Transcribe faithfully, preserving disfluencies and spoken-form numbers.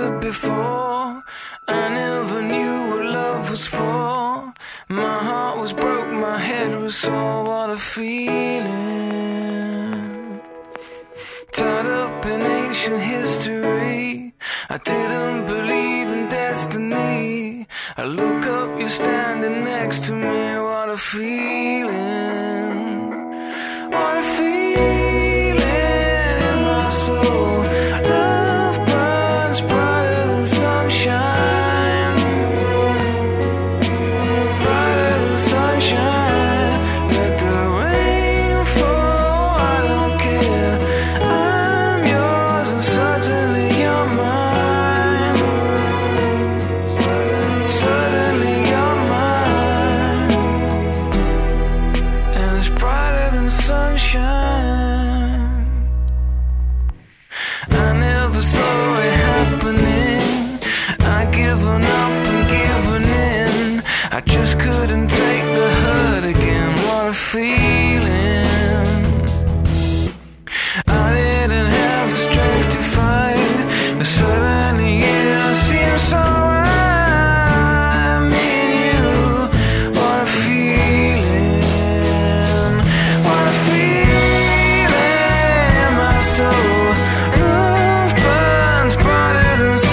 good before. I never knew what love was for. My heart was broke, my head was sore. What a feeling. Tied up in ancient history. I didn't believe in destiny. I look up, you're standing next to me. What a feeling.